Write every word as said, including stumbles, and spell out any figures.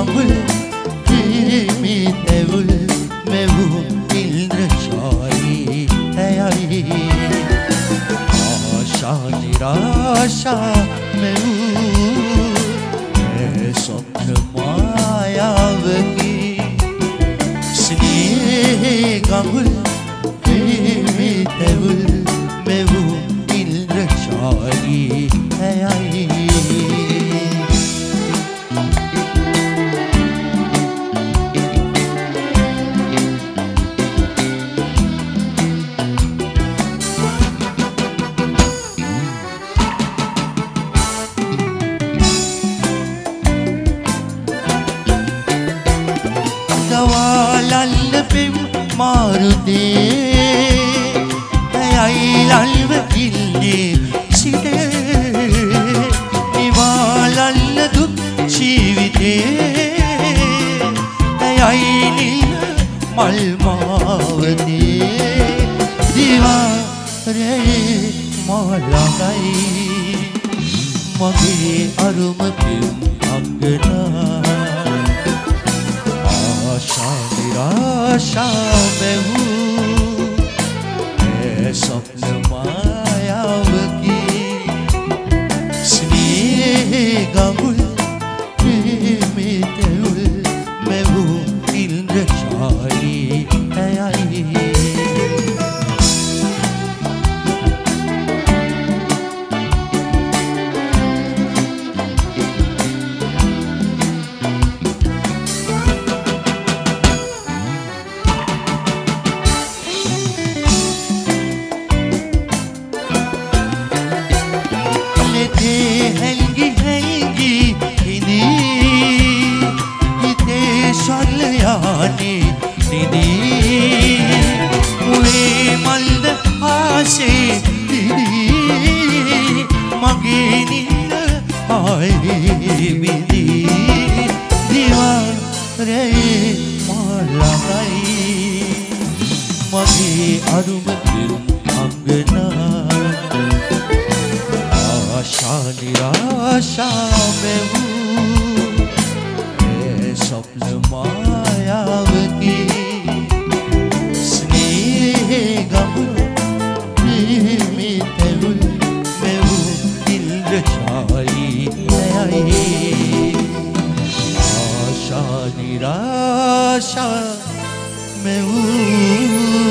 ගඟුල් ප්‍රේමී තෙවුල් මෙවූ ඉල්ද්‍රශාලී ඇයයි ආශා නිරාශා මෙවූ ඒ ස්වප්න මායාවකි ස්නේහ ගඟුල් ප්‍රේමී තෙවුල් මෙවූ ඉල්ද්‍රශාලී ඇයයි මාරුදේ ඇයයි ලල්ව කිල්ලේ සිටේ නිවාලල්ල දුක් ජීවිතේ ඇයයි නිල මල් මාවතේ දිවාරේ මාළඟයි මගේ අරුම පියුම් අංගනා आशा निराशा मेहू है स्वप्न मायावकी स्नेह गंगुल प्रेमी तेउल मेहू इल्द्रशाली आई निराशा में हूँ